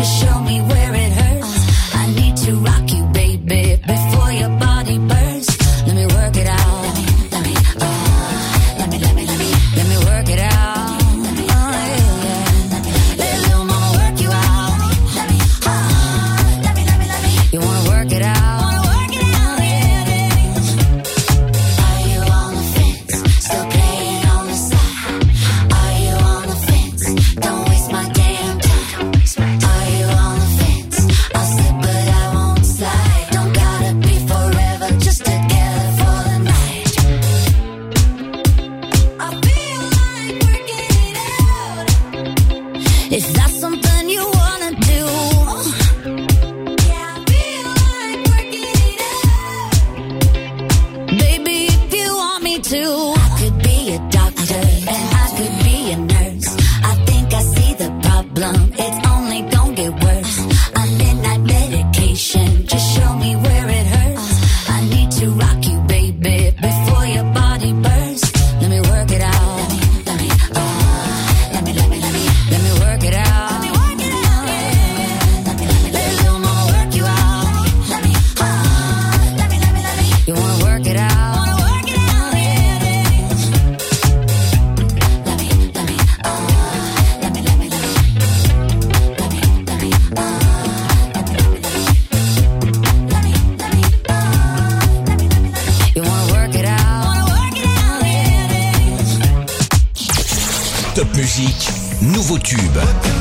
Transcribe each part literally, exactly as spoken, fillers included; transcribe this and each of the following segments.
Nouveau tube.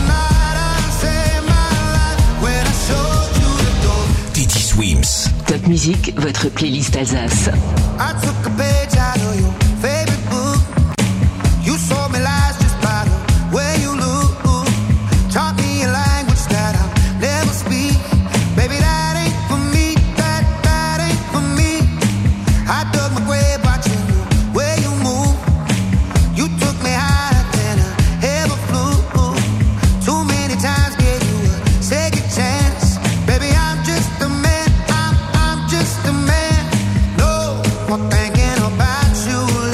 Teddy Swims. Top Music, votre playlist Alsace. Thinking about you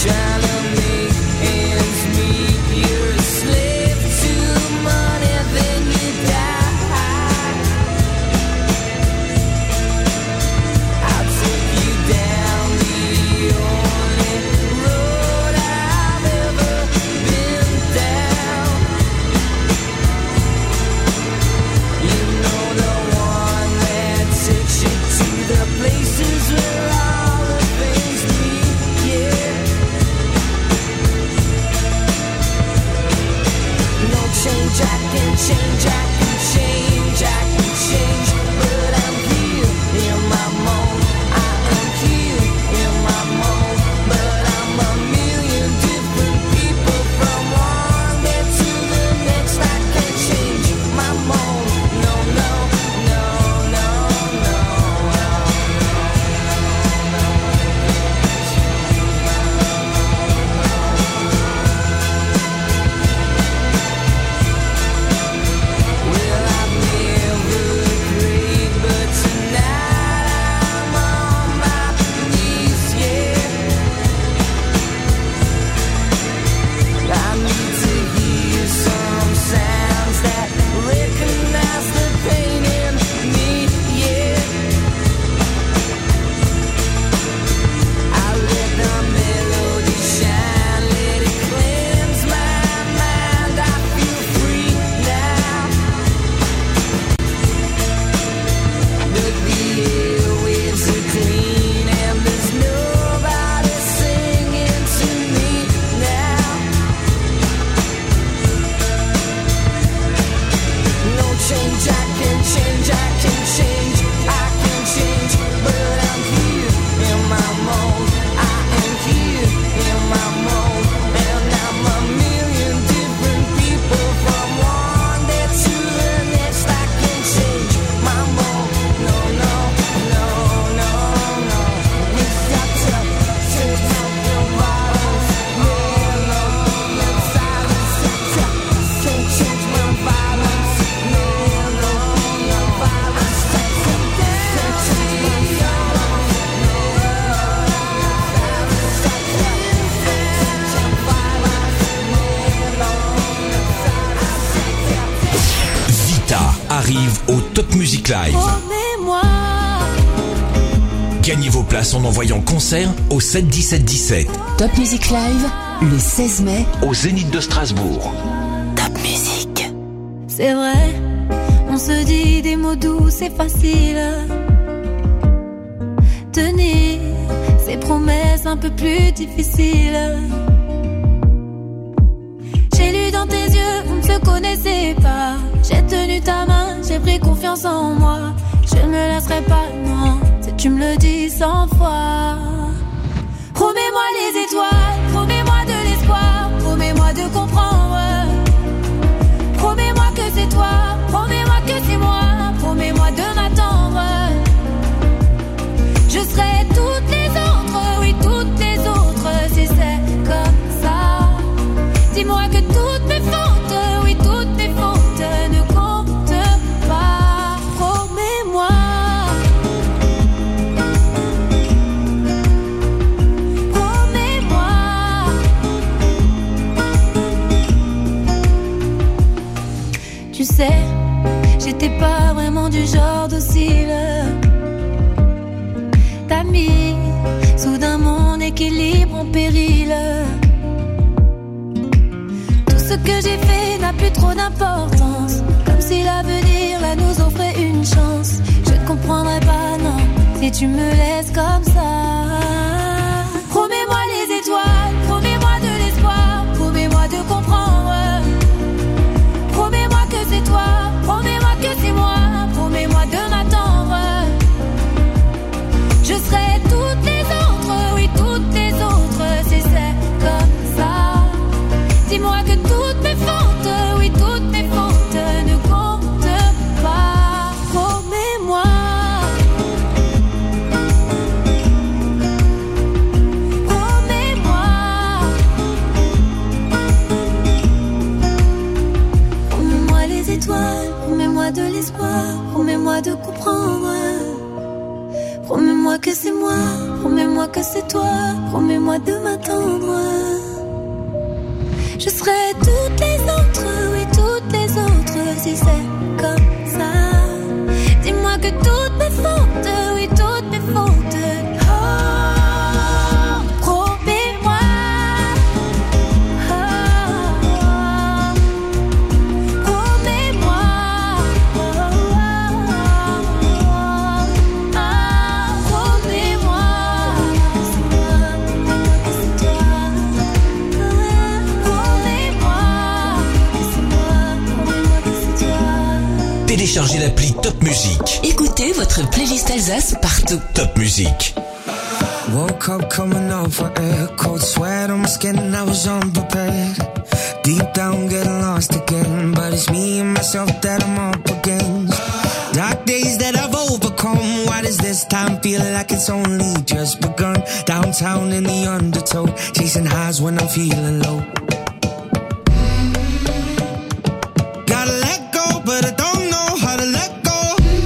arrive au Top Music Live. Gagnez vos places en envoyant concert au sept dix-sept dix-sept. Top Music Live, le seize mai, au Zénith de Strasbourg. Top Music. C'est vrai, on se dit des mots doux, c'est facile. Tenir ces promesses un peu plus difficiles. J'ai lu dans tes yeux, on ne se connaissait pas. J'ai tenu ta main, j'ai pris confiance en moi. Je ne me laisserai pas, non, si tu me le dis cent fois. Promets-moi les étoiles, promets-moi de l'espoir, promets-moi de comprendre. Promets-moi que c'est toi, promets-moi que c'est moi, promets-moi de m'attendre. Je serai toutes les autres, oui toutes les autres, si c'est comme ça. Dis-moi que toutes mes fautes, oui toutes mes fautes ne comptent pas. Promets-moi. Promets-moi. Tu sais, j'étais pas vraiment du genre docile. T'as mis soudain mon équilibre en péril. Tout ce que j'ai fait n'a plus trop d'importance, comme si l'avenir là nous offrait une chance. Je ne comprendrai pas, non, si tu me laisses comme ça. Promets-moi les étoiles, promets-moi de l'espoir, promets-moi de comprendre. Promets-moi que c'est toi, promets-moi que c'est moi, promets-moi de m'attendre. Je serai toutes les autres, oui toutes les autres, si c'est comme ça. Dis-moi que toutes mes fautes, oui toutes mes fautes ne comptent pas. Promets-moi. Promets-moi. Promets-moi les étoiles, promets-moi de l'espoir, promets-moi de comprendre. Promets-moi Promets-moi que c'est moi, promets-moi que c'est toi, promets-moi de m'attendre. Je serai toutes les autres, oui toutes les autres, si c'est comme ça. Dis-moi que toutes mes fautes, oui toutes mes fautes. Oh, promets-moi. Oh, promets-moi. Oh, promets-moi. C'est toi, téléchargez l'appli Top Music. Écoutez votre playlist Alsace partout. Top Music. Woke up coming off for air, cold sweat on my skin and I was unprepared. Deep down getting lost again, but it's me and myself that I'm up against. Dark days that I've overcome, why does this time feel like it's only just begun? Downtown in the undertow, chasing highs when I'm feeling low. Gotta let go, but I don't know how to let go.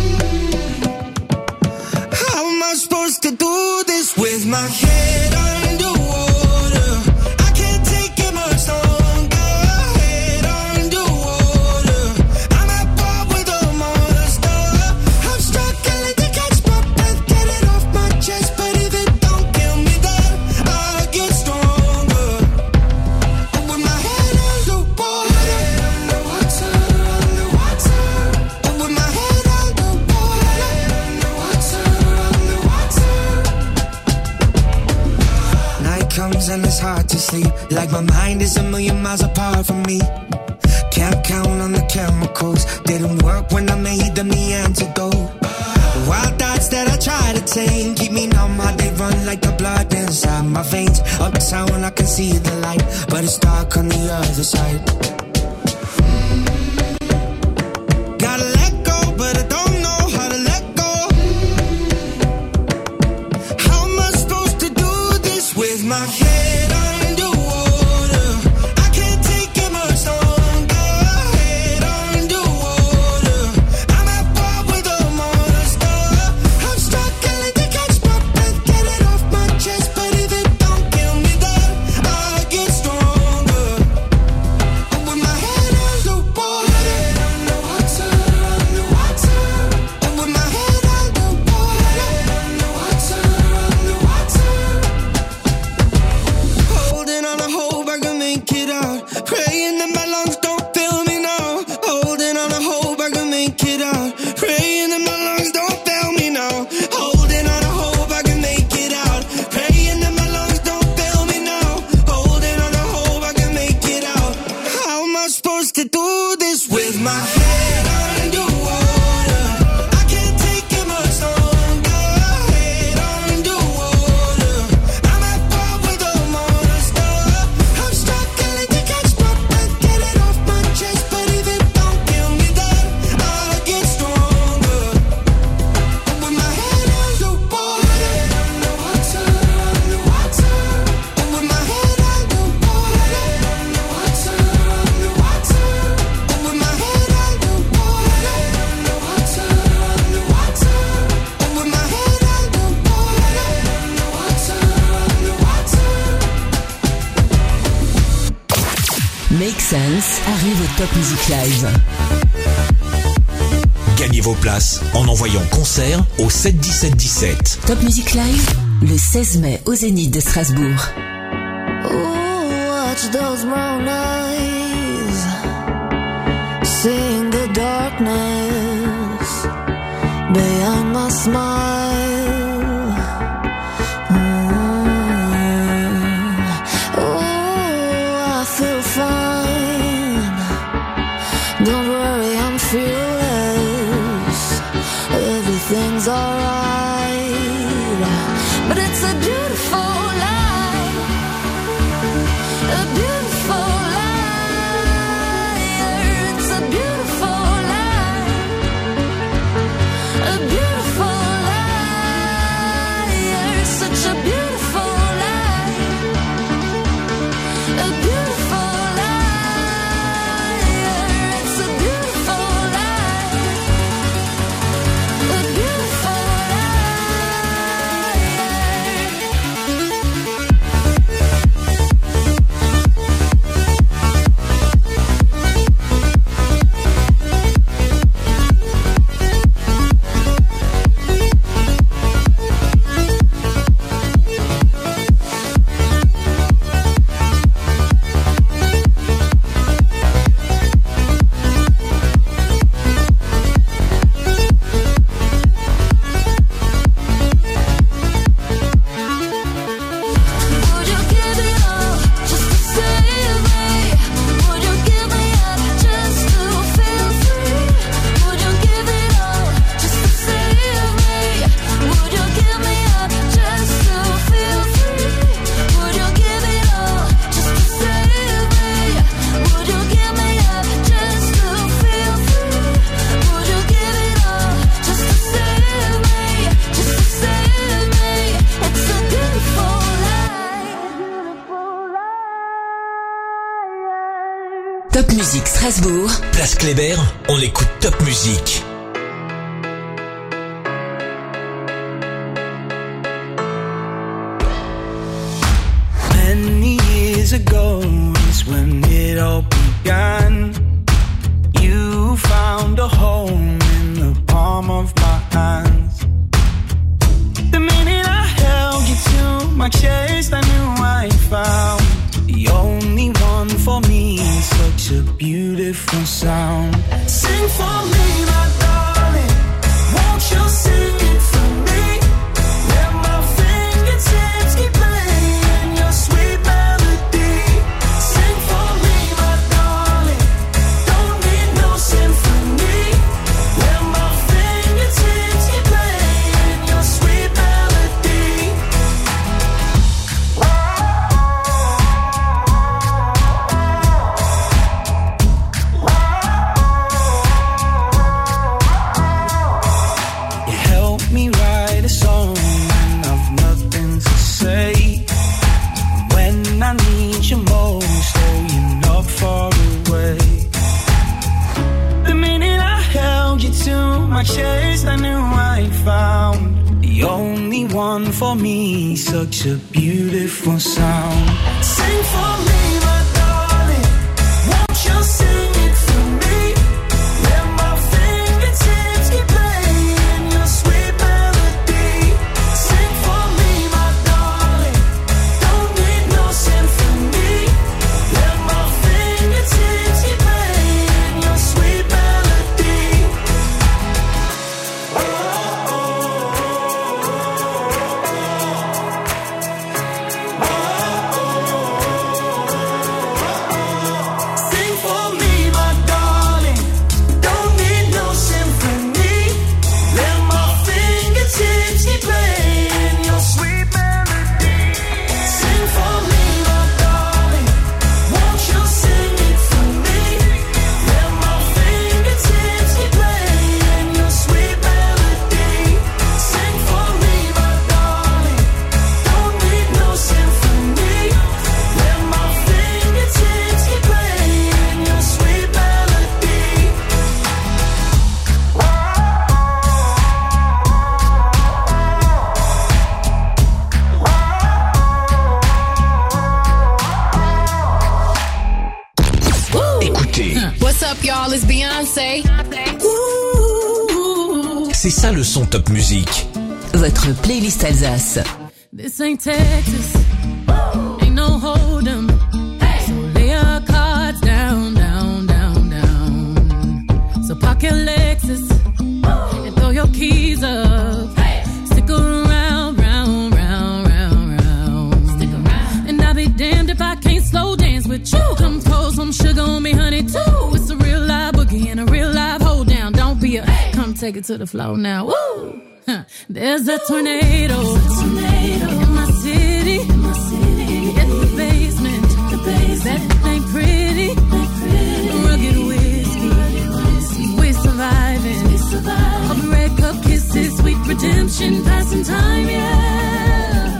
How am I supposed to do this with my head underwater? I can't take it much longer. Head underwater, I'm at war with a monster. I'm struggling to catch my breath, get it off my chest, but if it don't kill me, then I'll get stronger. But with my head underwater, underwater, underwater. But with my head underwater, underwater, underwater. Night comes and it's hard to sleep, like my mind is a million miles apart from me. Can't count on the chemicals, didn't work when I made them the antidote. Wild thoughts that I try to tame keep me numb, how they run like the blood inside my veins. Uptown I can see the light, but it's dark on the other side. Gotta let go, but I don't know how to let go. How am I supposed to do this with my head underwater? I can't take it much longer. Head underwater, I'm at war with a monster. I'm struggling to catch my breath, get it off my chest, but if it don't kill me, then I'll get stronger. But with my head underwater, underwater, underwater. But with my head underwater, underwater, underwater. Holding on, I hope I can make it out. Praying that my lungs don't fail me now. Holding on, I hope I can make it out. Praying that my lungs don't fail me now. Holding on, I hope I can make it out. Praying that my lungs don't fail me now. Holding on, I hope I can make it out. How am I supposed to do this with my head underwater? I can't take it much longer. Head underwater, I'm at war with a monster. I'm struggling to catch my breath, get it off my chest, but if it don't kill me, then I'll get stronger. But with my head underwater, underwater, underwater. But with my head underwater, underwater, underwater. But with my head underwater, underwater, underwater. But with my head underwater, underwater, underwater. Make Sense arrive au Top Music Live. Gagnez vos places en envoyant concert au sept dix-sept dix-sept. Top Music Live, le seize mai au Zénith de Strasbourg. Ooh, watch those brown eyes, seeing the darkness behind my smile. Mm. Oh, I feel fine. Don't worry, I'm fearless. Everything's alright. But it's a beautiful life, a beautiful life. It's a beautiful life, a beautiful life. Such a beautiful life, a beautiful life. It's a beautiful life, a beautiful life. Top Musique Strasbourg. Place Kléber, on écoute Top Musique. Many years ago is when it all began. You found a home in the palm of my hands. The minute I held you to my chest, I knew I found the only one for me. Such a beautiful sound. Sing for me, my darling. Won't you sing it for me? Let my fingertips keep playing your sweet melody. Sing for me, my darling. Don't need no symphony. Let my fingertips keep playing your sweet melody. You help me write a song when I've nothing to say. When I need you most, oh, you're not far away. The minute I held you to my chest, I knew I found the only one for me. Such a beautiful sound. Sing for me, my darling. Won't you sing it for me? Let my fingertips keep playing your sweet melody. Sing for me, my darling. Don't need no symphony. Let my fingertips keep playing your sweet melody. Sing for me, my darling. Don't need no symphony. Let my fingertips keep playing your sweet melody. Sing for me, my darling. Won't you sing it for me? Let my fingertips keep playing your sweet melody. Sing for me, my darling. Don't need no symphony. Let my fingertips keep playing your sweet melody. Écoutez, What's up, y'all? It's Beyoncé. c'est ça le son Top Musique. Votre playlist Alsace. This ain't Texas, ain't no hold'em. So lay your cards down, down, down, down. So park your Lexus and throw your keys up. Stick around, round, round, round, round. Stick around. And I'll be damned if I can't slow dance with you. Come pour some sugar on me, honey, too. It's a real live boogie and a real live hold down. Don't be a come take it to the floor now. Woo! Huh. There's a tornado, in my city, at the basement, that ain't pretty, rugged whiskey, we're surviving, all the red cup kisses, sweet redemption, passing time, yeah.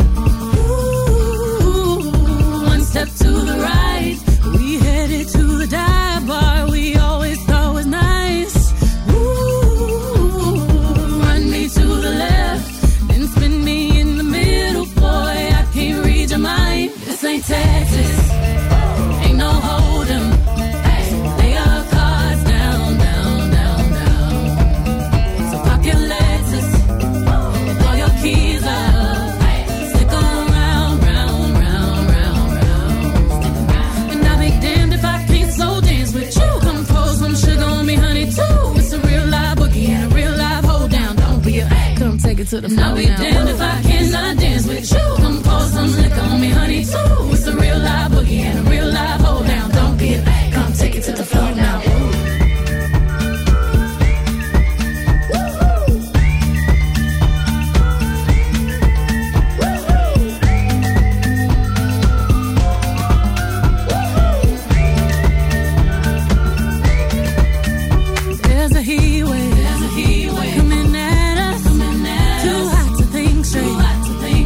Ooh, one step to the right, we headed to the dive bar we always thought was nice. Ooh, run me to the left, then spin me in the middle, boy, I can't read your mind. This ain't Texas, ain't no hold'em. Lay your cards down, down, down, down. So park your Lexus and throw your keys up. Stick around, round, round, round, round. And I'll be damned if I can't slow dance with you. Come pour some sugar on me, honey, too. It's a real live boogie and a real live hold down. Don't be a come take it to the floor. I'll be damned if I cannot dance with you. Come pour some liquor on me, honey, too. It's a real live boogie and a real live hold down. Don't be a come take it to the floor now. There's a heat wave, coming at us, too hot to think straight.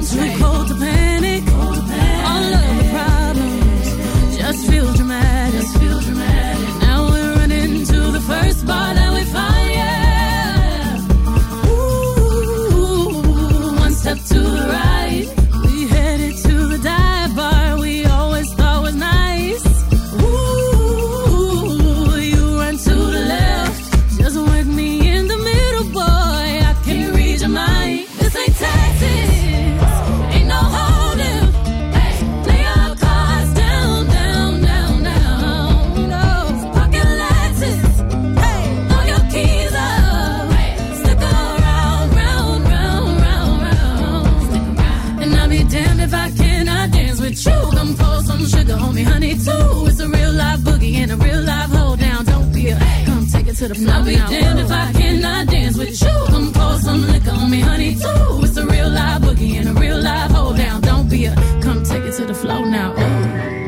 boogie and a real live hold down. Don't be a come take it to the floor. I'll be damned if I cannot dance with you. Come pour some liquor on me, honey, too. It's a real live boogie and a real live hold down. Don't be a come take it to the floor now. Ooh.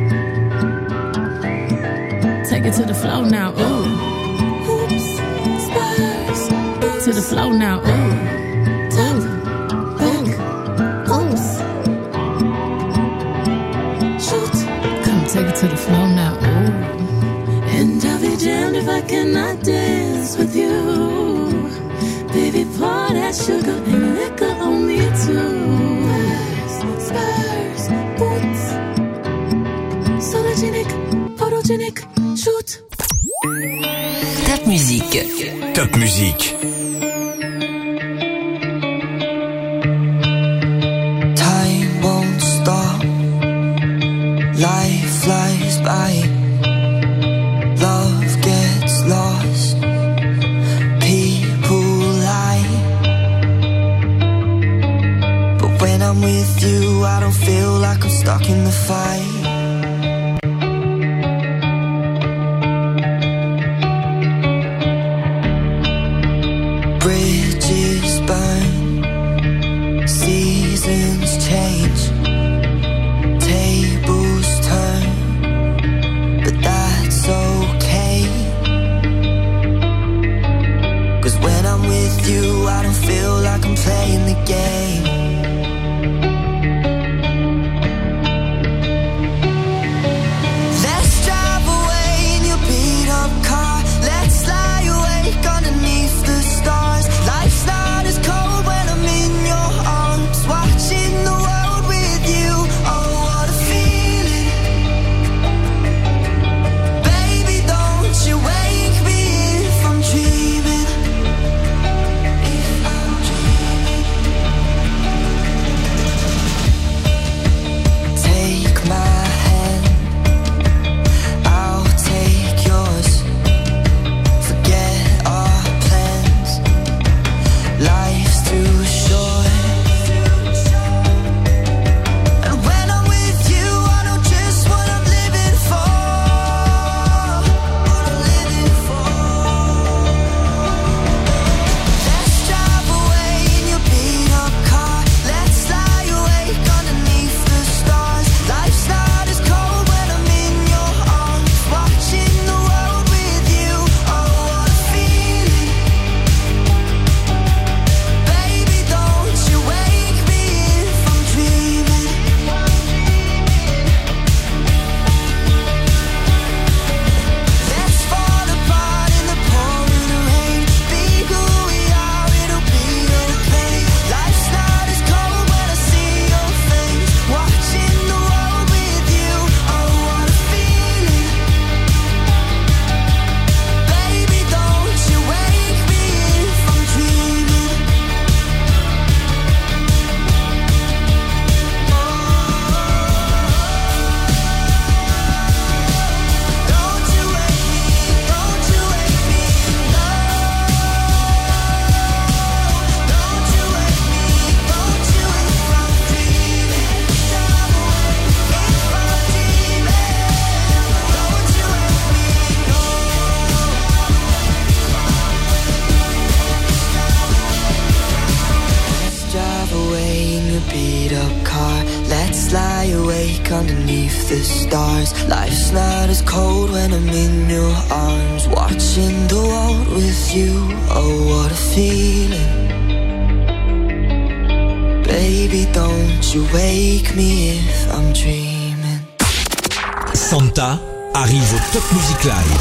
Take it to the floor now. Ooh. Oops, spurs. To the floor now. Ooh. Tap, back, oops. Shoot. Come take it to the floor now. Ooh. And I'll be damned if I cannot dance with you. Baby, pour that sugar and liquor on me too. Spurs, boots. Sologenic, photogenic, shoot. Top musique. Top musique. Time won't stop. Life flies by. Love gets lost. People lie. But when I'm with you, I don't feel like I'm stuck in the fight. Bridges burn, seasons change, tables turn, but that's okay. 'Cause when I'm with you, I don't feel like I'm playing the game. Let's drive away in your beat up car. Let's lie awake underneath the stars. Life's not as cold when I'm in your arms, watching the world with you. Oh, what a feeling. Baby, don't you wake me if I'm dreaming. If I'm dreaming. Take my hand, I'll take yours. Forget our plans. Life's too short. And when I'm with you, I know just what I'm living for. What I'm living for. Let's drive away in your beat up car. Let's lie awake underneath the stars. Life's not as cold when I'm in your arms, watching the world with you. Oh, what a feeling. Baby, don't you wake me if I'm dreaming. Let's fall apart in the pouring rain. Be who we are, it'll be okay. Life's not as cold when I see your face, watching the world with you. Oh, what a feeling. Baby, don't you wake me if I'm dreaming. Don't you wake me, don't you wake me, no. Don't you wake me, don't you if I'm dreaming. Drive away if I'm dreaming. Don't you wake me, no. Let's drive away in your beat up car. Let's lie awake underneath the stars. Life's not as cold when I'm in your arms, watching the world with you. Oh, what a feeling. Baby, don't you wake me if I'm dreaming. Santa arrive au Top Music Live.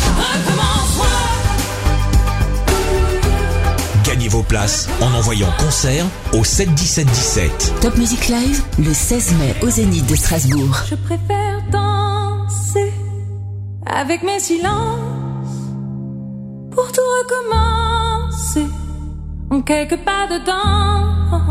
Gagnez vos places en envoyant concert au sept dix-sept dix-sept. Top Music Live, le seize mai au Zénith de Strasbourg. Je préfère danser avec mes silences pour tout recommencer en quelques pas dedans.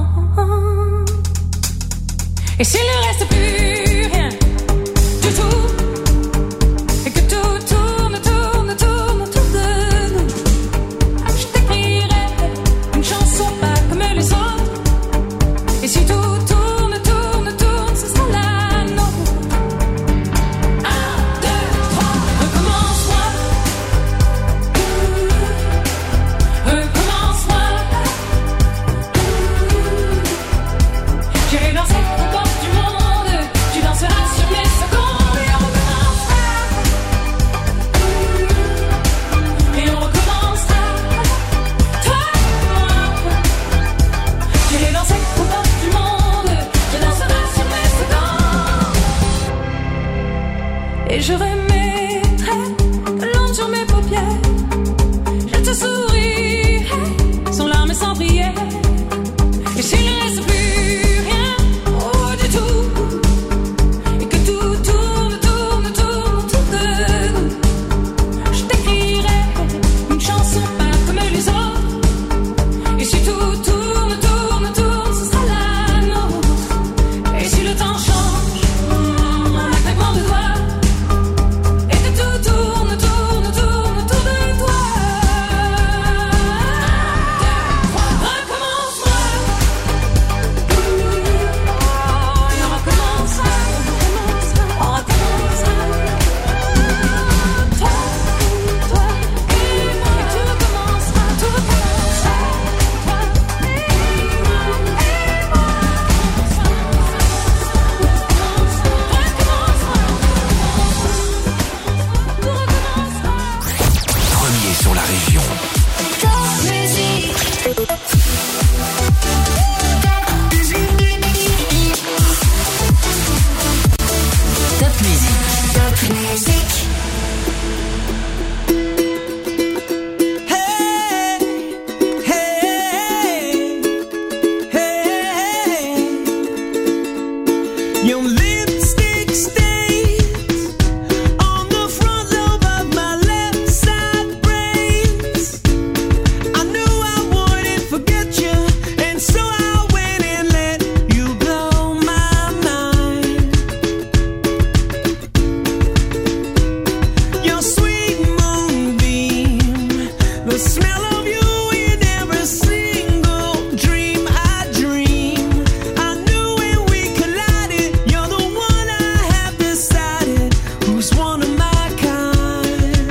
Et s'il ne reste plus rien du tout, et que tout tourne, tourne, tourne autour de nous, je t'écrirai une chanson pas comme les autres. Et si tout tourne, tourne, tourne, ce sera la nôtre. Un, deux, trois, recommence. ferai mes traits de l'ombre sur mes paupières. Je te sourirai sans larmes et sans prière. Et s'il ne reste plus rien, oh du tout, et que tout tourne, tourne, tourne autour de nous, je t'écrirai une chanson pas comme les autres. Et si tout tourne, tourne, tourne, ce sera la nôtre. Et si le temps change, en un claquement de doigts, et que tout tourne, tourne, tourne autour de toi, recommencera. On recommencera, on recommencera. Toi, toi et moi, et tout recommencera, tout recommencera. Toi et moi, et moi, tout recommencera. Premier sur la région. Top musique. Top musique. Top musique. Hey, hey, hey. Your lipstick stains on the front lobe of my left side brains. I knew I wouldn't forget you, and so I went and let you blow my mind. Your sweet moonbeam, the smell of you in every single dream I dream. I knew when we collided, you're the one I have decided who's one of my kind.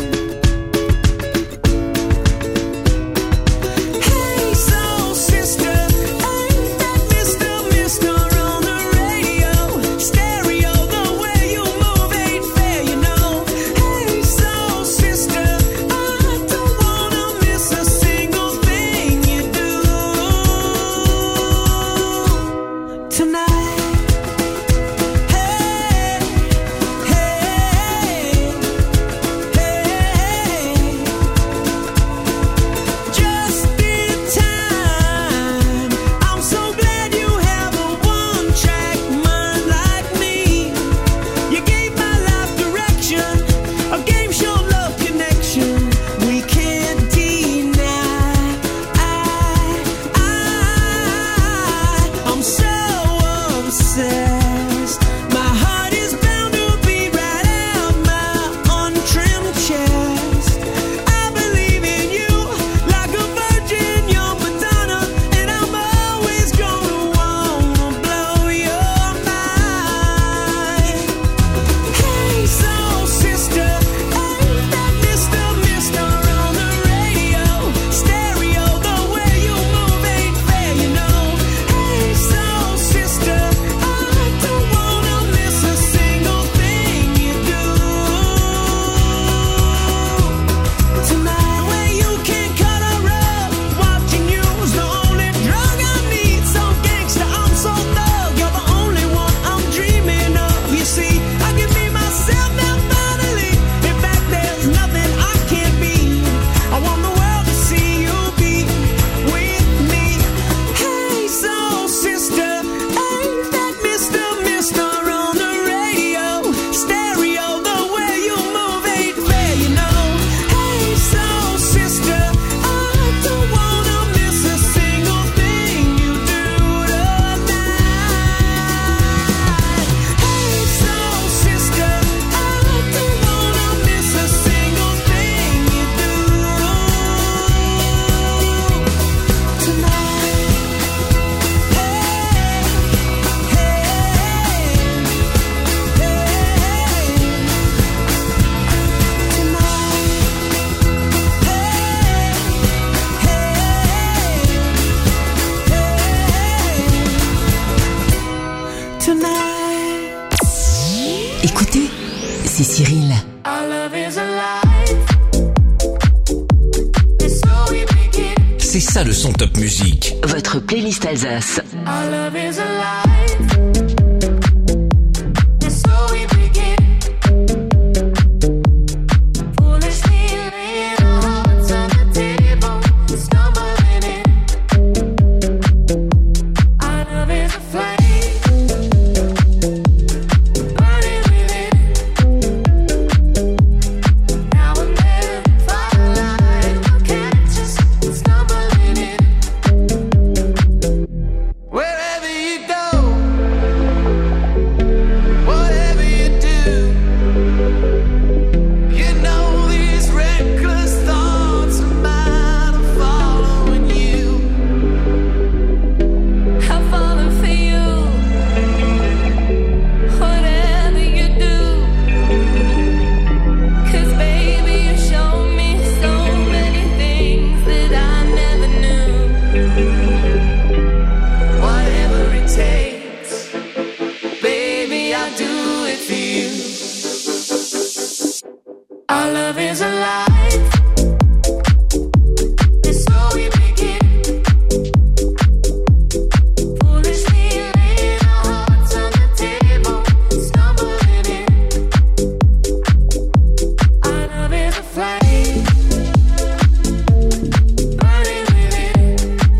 Hey, soul sister, ain't that Mister Mister on the radio? Stereo, the way you move ain't fair, you know. Hey, soul sister, I don't wanna miss a single thing you do tonight. Hey, hey, hey. Just in time. I'm so glad you have a one-track mind like me. You gave my life direction, a game show love connection. We can't deny. I, I, I'm so obsessed. My heart is bound to be right out my untrimmed chest. I believe in you like a virgin, young Madonna, and I'm always gonna wanna blow your mind. Hey, soul sister, ain't that Mister Mister on the radio? Stereo, the way you move ain't fair, you know. Hey, soul sister, I don't wanna miss a single thing you do tonight. Where you can cut a rug, watching you's the only drug I need. So gangsta, I'm so thug, you're the only one I'm dreaming of. You see, I can be myself now finally. In fact, there's nothing I can't be. I want the world to see you be with me. Hey, soul sister, ain't that Mister Mister on the radio? Stereo, the way you move ain't fair, you know. Hey, soul sister, I don't wanna miss a single thing you do tonight. Hey, soul sister, I don't wanna miss a single thing you do tonight. Hey, tonight. Écoutez, c'est Cyril. Our love is alive. It's so we begin. C'est ça le son Top Musique. Votre playlist Alsace. Our love is alive. It's so we begin. Our love is alive. And so we begin. Foolishly laying our hearts on the table, stumbling in. Our love is a flame, burning within.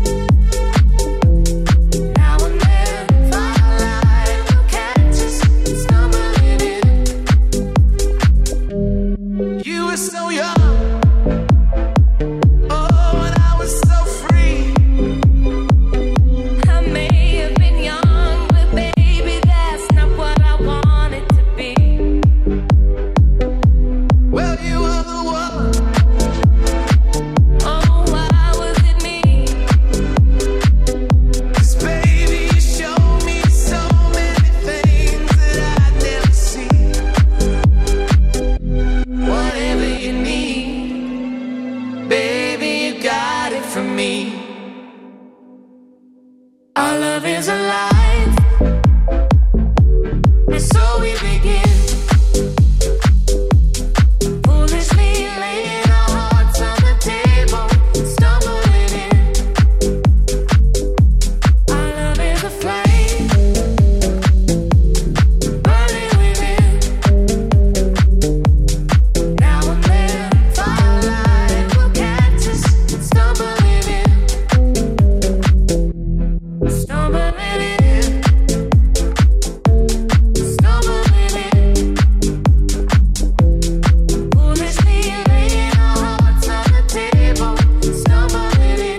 Now and then, firelight will catch us stumbling in. You were so young, oh, and I was so free. I may have been young, but baby, that's not what I wanted to be. Well, you were the one. Oh, why was it me? 'Cause baby, you showed me so many things that I'd never seen. Whatever you need, baby, you got it from me. Our love is alive, and so we begin. Foolishly laying our hearts on the table, stumbling in. Our love is a flame, burning within. Now and then, firelight will catch us stumbling in. Stumbling in. Stumbling in. Foolishly laying our hearts on the table, stumbling in.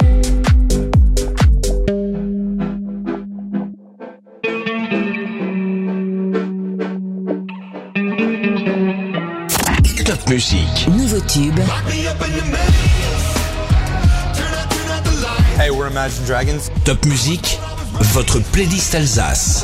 Top musique. Nouveau tube, Hey, we're Imagine Dragons. Top musique, votre playlist Alsace.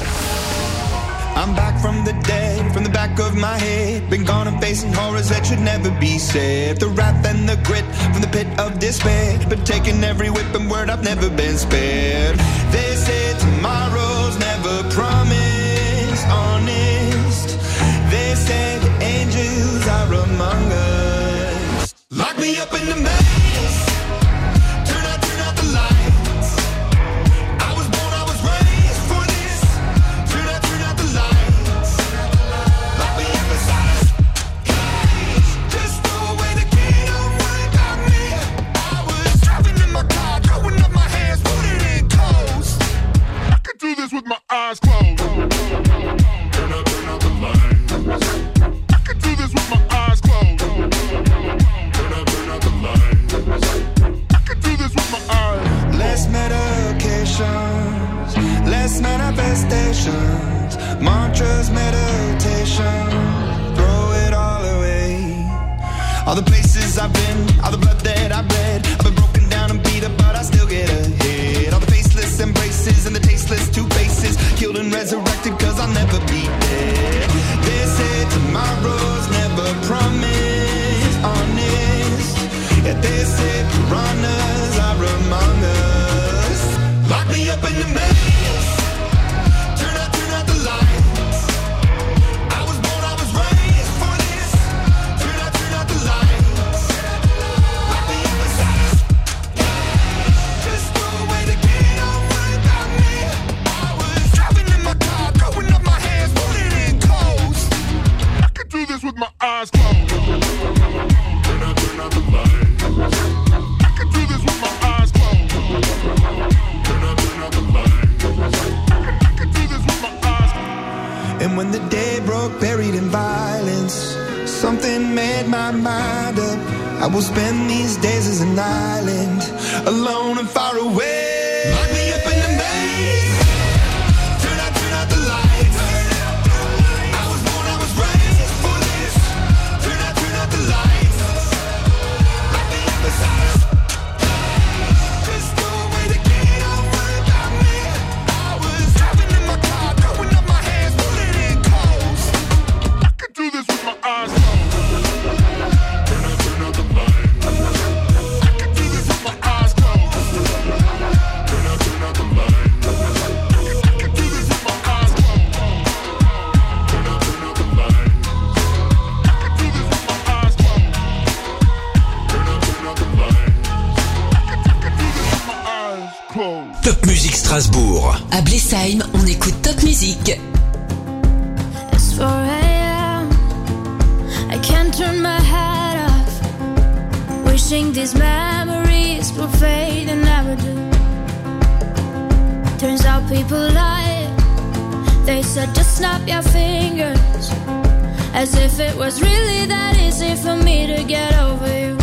I'm back from the dead, from the back of my head. Been gone and facing horrors that should never be said. The wrath and the grit from the pit of despair. But taking every whip and word, I've never been spared. They say tomorrow's never promised, honest. They say the angels are among us. Lock me up in the maze. Turn out, turn out the lights. I was born, I was raised for this. Turn out, turn out the lights. Lock me up inside a cage. Just throw away the key, don't worry about me. I was driving in my car, throwing up my hands, putting in coast. I could do this with my eyes closed. Turn out, turn out the lights. I could do this with my eyes closed. Turn out, turn out the lights. I could do this with my eyes. Less medications, less manifestations, mantras, meditation. Throw it all away. All the places I've been, all the blood that I've bled. I've been broken down and beat up, but I still get ahead. All the faceless embraces and the tasteless two faces, killed and resurrected, cause I'll never be dead. They say tomorrow's never promised, honest. Yeah, they say piranhas are among us. Lock me up in the maze. Turn out, turn out the lights. I was born, I was raised for this. Turn out, turn out the lights. Lock me up inside a cage. Just throw away the key, don't worry about me. I was driving in my car, throwing up my hands, putting in coast. I could do this with my eyes closed. Turn out, turn out the lights. I could do this with my eyes closed. Turn out, turn out the lights. I could do this with my eyes closed. And when the day broke, buried in violence, something made my mind up. I will spend these days as an island, alone and far away. Lock me up in the maze. Turn out, turn out the lights. I was born, I was raised for this. Turn out, turn out the lights. Lock me up inside a cage. Just throw away the key, don't worry about me. I was driving in my car, throwing up my hands, putting in coast. I could do this with my eyes closed. Turn out, turn out the lights. I could do this with my eyes closed. Turn out, turn out the lights. Top Music Strasbourg. À Blesheim, on écoute Top Music. It's four a.m. I can't turn my head off. Wishing these memories will fade and never do. Turns out people lie. They said just snap your fingers. As if it was really that easy for me to get over you.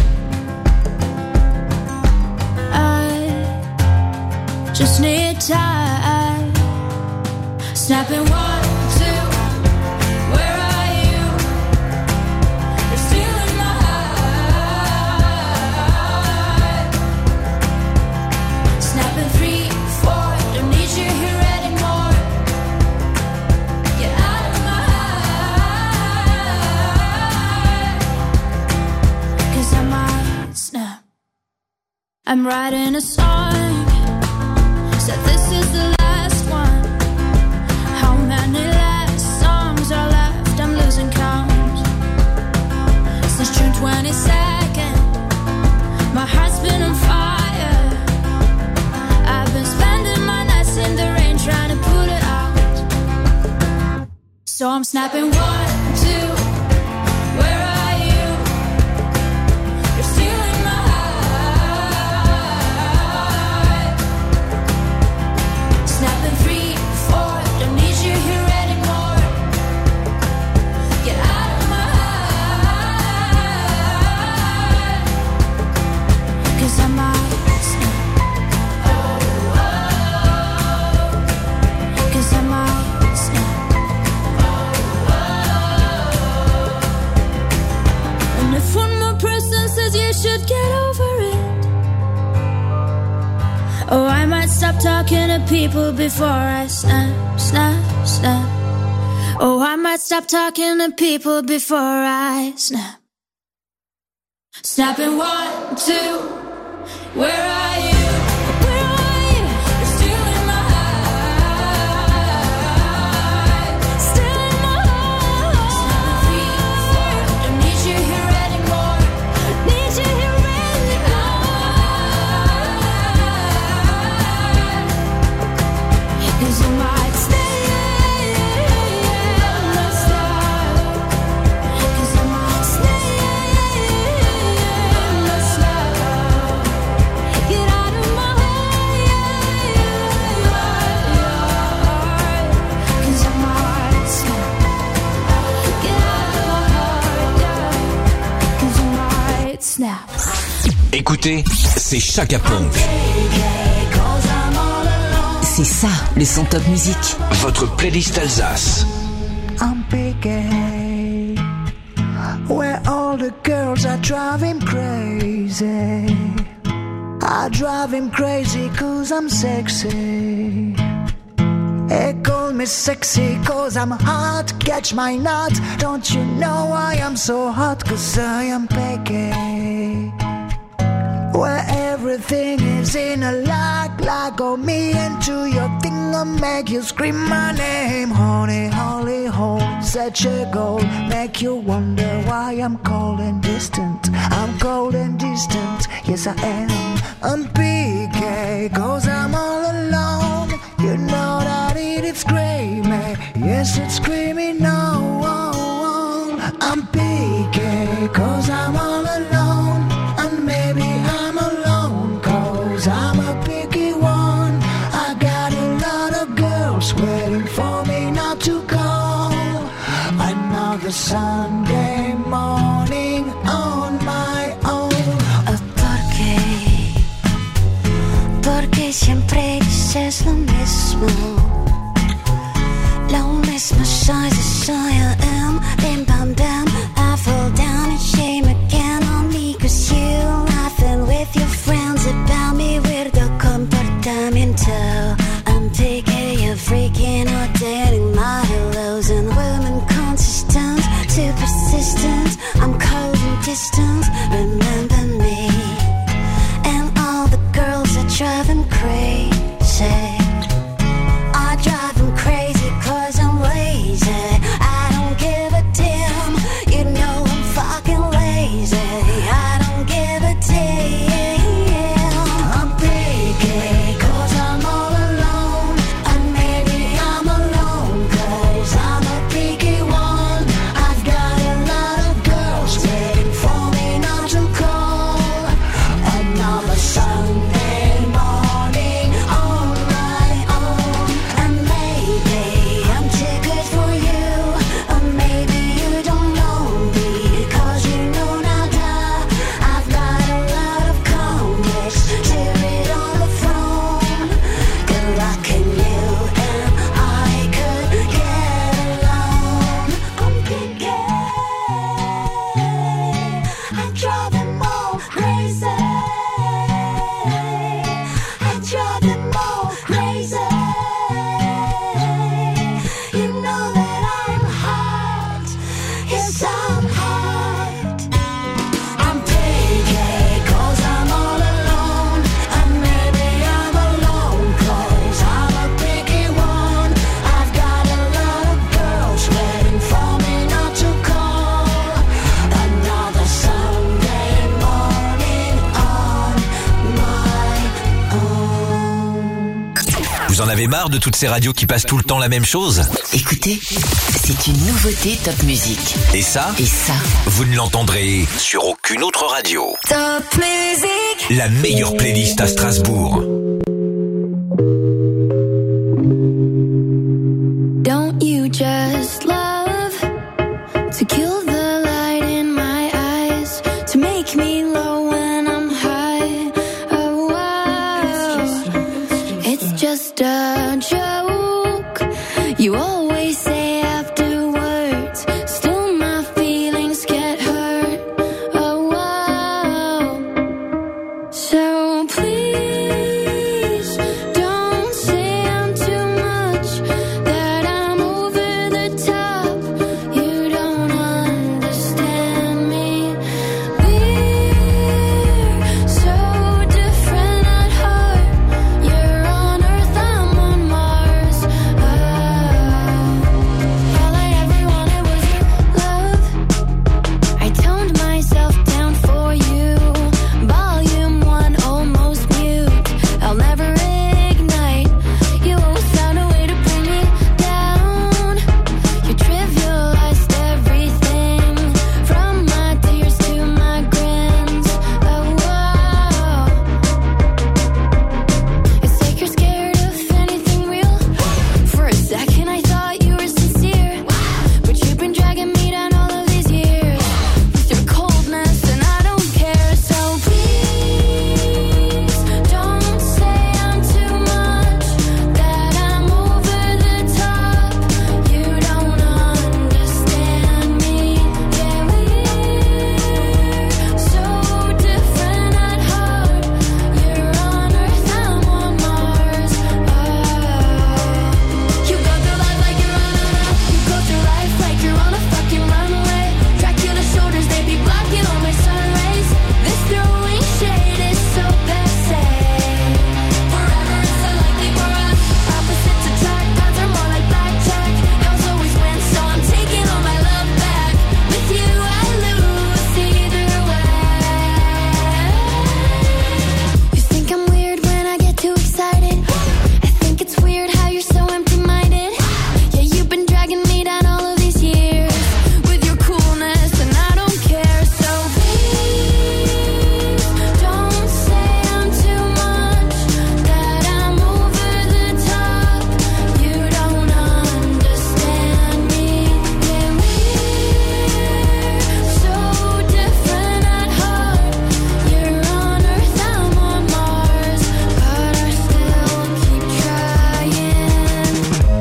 I just need time. Snapping one, two, where are you? You're still in my heart. Snapping three, four, don't need you here anymore. Get out of my heart. Cause I might snap. I'm writing a song. Said this is the last one. How many last songs are left? I'm losing count. Since June twenty-second, my heart's been on fire. I've been spending my nights in the rain trying to put it out. So I'm snapping one, two, where are you? You're still in my heart. Snapping three, four, don't need you here anymore. Get out of my heart. Cause I might snap. Oh, oh. Cause I might snap. Oh, oh. And if one more person says you should get over it, oh, I might stop talking to people before I snap, snap, snap. Oh, I might stop talking to people before I snap. Snapping one, two, where are you? Where are you? You're still in my heart. Still in my heart. Snapping three, four, don't need you here anymore. Need you here anymore. Cause I might stay, not stop. Cause I might stay, not stop. Get out of my heart. Cause I might snap. Get out of my heart, yeah. Cause I might snap. Écoutez, c'est Chaka Ponk. C'est ça, le son Top Music. Votre playlist Alsace. I'm picky, where all the girls are driving crazy. I drive him crazy cause I'm sexy. They call me sexy cause I'm hot. Catch my nut. Don't you know I am so hot? Cause I am picky, where everything is in a lock. Lock on me into your thing, I'll make you scream my name. Honey, holy hole, such a goal. Make you wonder why I'm cold and distant. I'm cold and distant, yes I am. I'm P K, cause I'm all alone. You know that it is screaming, yes it's screaming no. I'm P K, cause I'm all alone. And maybe I'm alone cause I'm a picky one. I got a lot of girls waiting for me not to go. Another Sunday morning on my own. ¿Por qué? Porque siempre dices lo mismo. Lo mismo soy, soy I am. Bim bam bam, I fall down and shame again on me. Cause you laughing with your friends about me. Weirdo comportamiento. I'm picky, you're freaking out, dating my hellos. And women consistent, too persistent. I'm cold and distant, remember me. And all the girls are driving crazy. I drive them crazy cause I'm lazy. I don't give a damn, you know I'm fucking lazy. I don't give a damn. I'm picky cause I'm all avez marre de toutes ces radios qui passent tout le temps la même chose? Écoutez, c'est une nouveauté Top Music. Et ça Et ça, vous ne l'entendrez sur aucune autre radio. Top Music. La meilleure playlist à Strasbourg. Don't you just love to kill the light in my eyes, to make me low when I'm high? Oh, wow. It's just a joke. You always say afterwards, still my feelings get hurt. Oh, wow. So please don't say I'm too much, that I'm over the top. You don't understand me. We're so different at heart. You're on Earth, I'm on Mars. Oh, all I ever wanted was your love. I toned myself down for you. Volume one, almost mute. I'll never ignite. You always found a way to bring me down. You trivialized everything, from my tears to my grins. Oh, wow. It's like you're scared of anything real. For a second I thought you were sincere, but you've been dragging me down all of these years with your coldness, and I don't care. So please don't say I'm too much, that I'm over the top. You don't understand me. Yeah, we're so different at heart. You're on Earth, I'm on Mars. Oh, you go through life like you're on a You go through life like you're on a fucking runway. Dracula shoulders, they be blocking all my sun rays. This throwing shade is so passe. Forever is unlikely for us. Opposites attract, odds are more like blackjack. House always wins, so I'm taking all my love back. With you I lose either way. You think I'm weird when I get too excited. I think it's weird how you're so empty-minded. Yeah, you've been dragging me down all of these years with your coolness, and I don't care. So please don't say I'm too much, that I'm over the top. You don't understand me. Yeah, we're so different at heart. You're on Earth, I'm on Mars, but I still keep trying.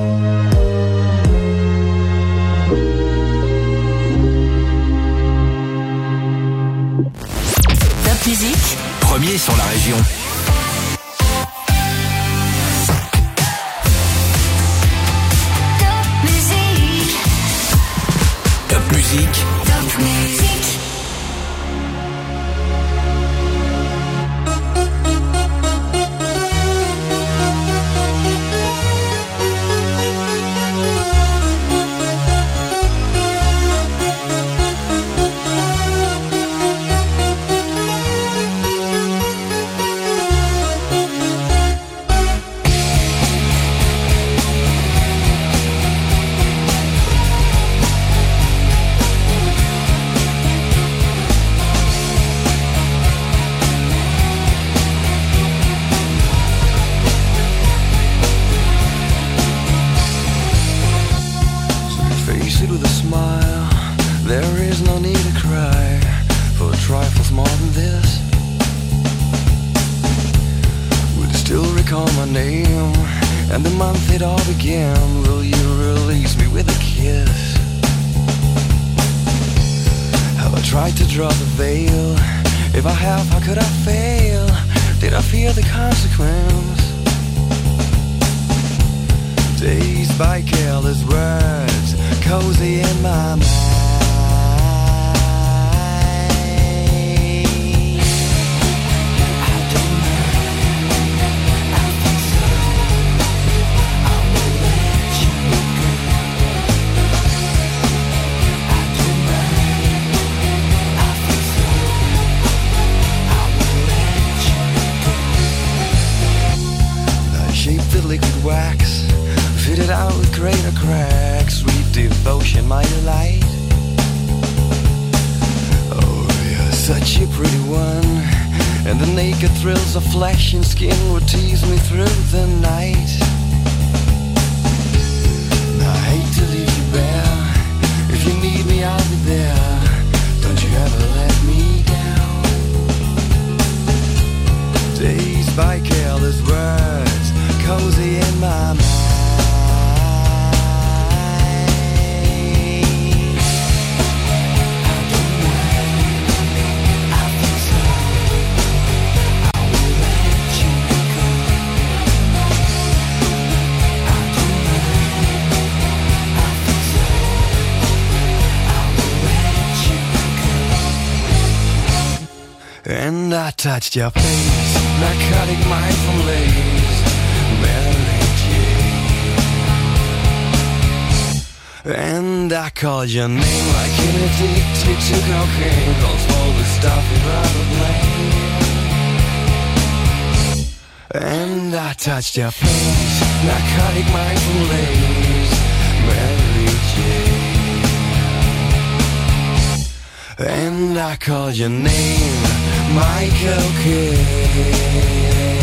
Top Music, Premier sur la région. Top Music. Top Musique. Top Music. Face it with a smile. There is no need to cry for trifles more than this. Would you still recall my name and the month it all began? Will you release me with a kiss? Have I tried to draw the veil? If I have, how could I fail? Did I fear the consequence? Dazed by careless words, cozy in my mind. I don't know, I think so. I will let you go. I don't know, I think so. I will let you go. I shaped the liquid wax touch you, pretty one, and the naked thrills of flesh and skin would tease me through the night. I hate to leave you bare. If you need me, I'll be there. Don't you ever let me down. Dazed by careless words, cozy in my mind. And I touched your face, narcotic mind from lace, Mary Jane. And I called your name like an addicted to cocaine, calls all the stuff you'd rather blame. And I touched your face, narcotic mind from lace, Mary Jane. And I called your name, Michael Kidd.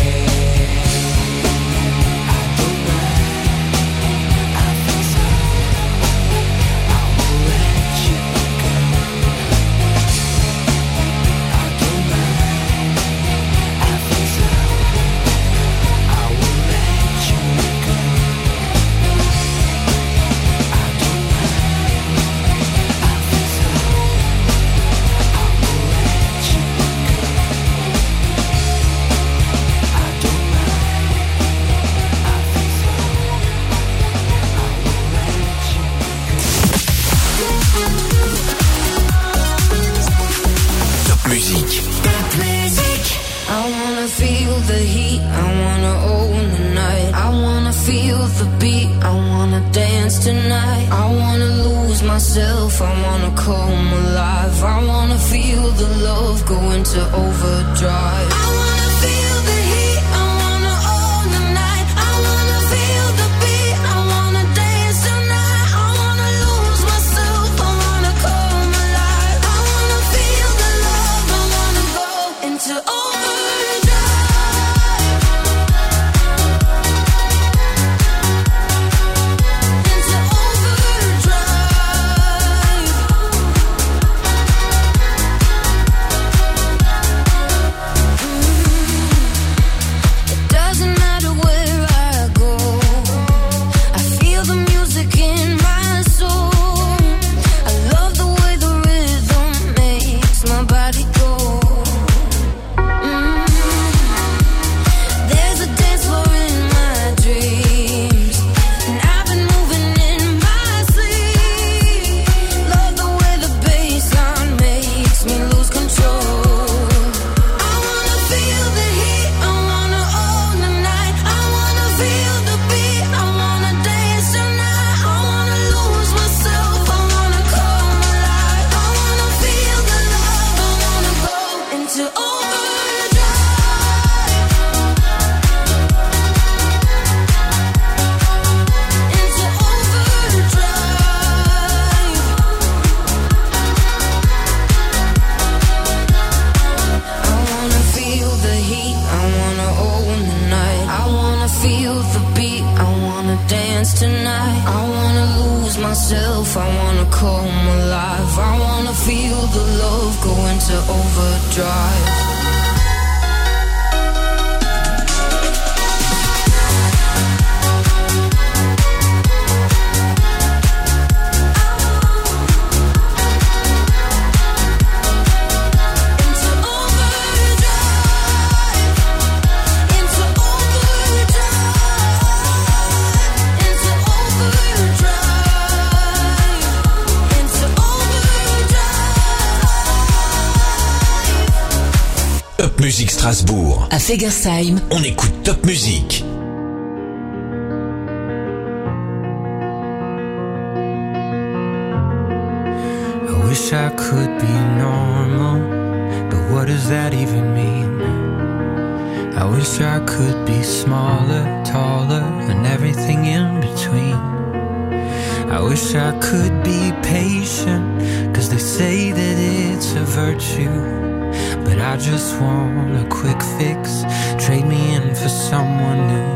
Tonight, I wanna lose myself, I wanna come alive, I wanna feel the love go into overdrive. I wanna feel the heat, I wanna own the night, I wanna feel the beat, I wanna dance tonight, I wanna lose myself, I wanna come alive, I wanna feel the love, I wanna go into overdrive. Musique Strasbourg. À Fegersheim, on écoute Top Music. I wish I could be normal, but what does that even mean? I wish I could be smaller, taller, and everything in between. I wish I could be patient, 'cause they say that it's a virtue. But I just want a quick fix, trade me in for someone new.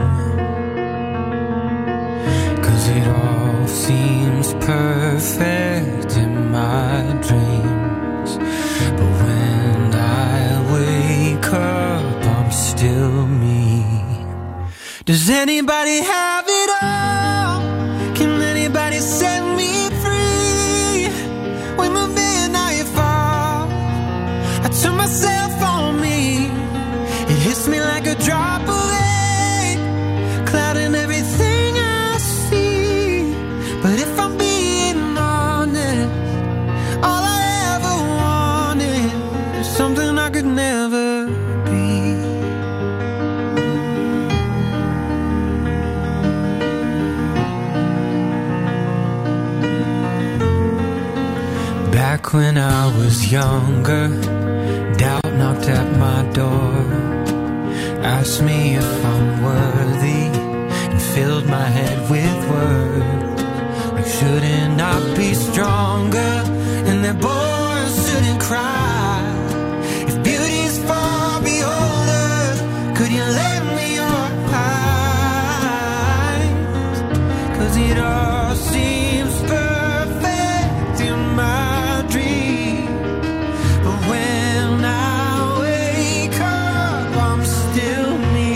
Cause it all seems perfect in my dreams, but when I wake up I'm still me. Does anybody have it all? Can anybody set me free? When the midnight falls, I turn myself on me. It hits me like a drop of rain, clouding everything I see. But if I'm being honest, all I ever wanted is something I could never be. Back when I was younger, doubt knocked at my door, asked me if I'm worthy, and filled my head with words like shouldn't I be stronger, and that boys shouldn't cry. If beauty's for beholders, could you lend me your eyes? Cause it all seems perfect in my dream, but when I wake up I'm still me.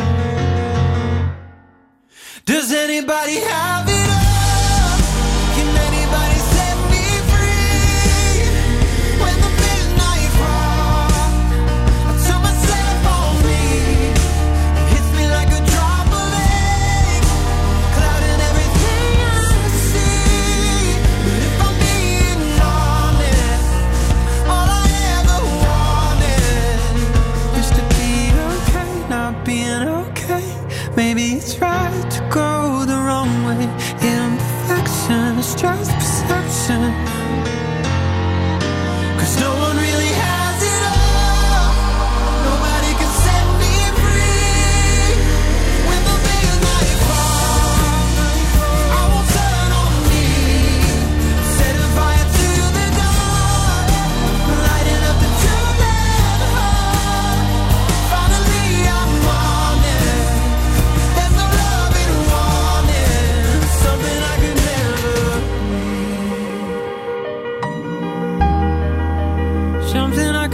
Does anybody have it all? Can anybody set me free? When the midnight falls, I turn myself on me. It hits me like a drop of rain, clouding everything I see. But if I'm being honest, all I ever wanted is to be okay, not being okay. Maybe it's right to go the wrong way. Imperfection is just perception, cause no one really